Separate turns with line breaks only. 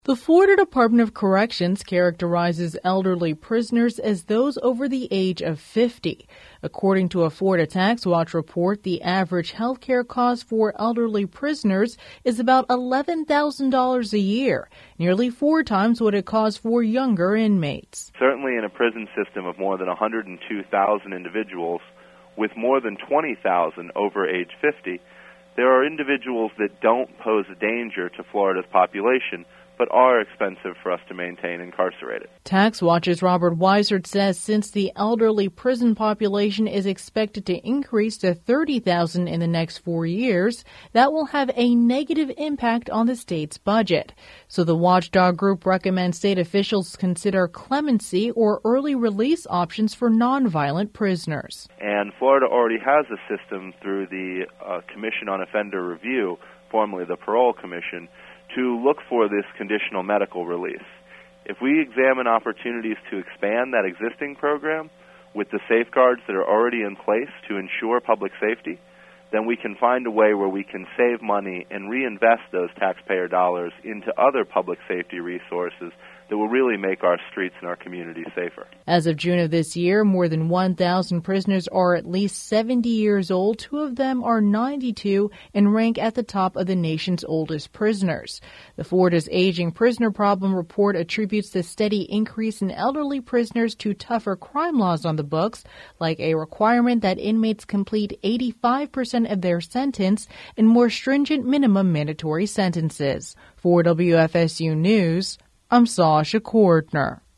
The Florida Department of Corrections characterizes elderly prisoners as those over the age of 50. According to a Florida Tax Watch report, the average health care cost for elderly prisoners is about $11,000 a year, nearly 4 times what it costs for younger inmates.
Certainly in a prison system of more than 102,000 individuals, with more than 20,000 over age 50, there are individuals that don't pose a danger to Florida's population, but are expensive for us to maintain incarcerated.
Tax Watch's Robert Weisert says since the elderly prison population is expected to increase to 30,000 in the next 4 years, that will have a negative impact on the state's budget. So the watchdog group recommends state officials consider clemency or early release options for nonviolent prisoners.
And Florida already has a system through the Commission on Offender Review, formerly the Parole Commission, to look for this conditional medical release. If we examine opportunities to expand that existing program with the safeguards that are already in place to ensure public safety, then we can find a way where we can save money and reinvest those taxpayer dollars into other public safety resources that will really make our streets and our communities safer.
As of June of this year, more than 1,000 prisoners are at least 70 years old. 2 of them are 92 and rank at the top of the nation's oldest prisoners. The Florida's Aging Prisoner Problem report attributes the steady increase in elderly prisoners to tougher crime laws on the books, like a requirement that inmates complete 85% of their sentence and more stringent minimum mandatory sentences. For WFSU News, I'm Sasha Cordner.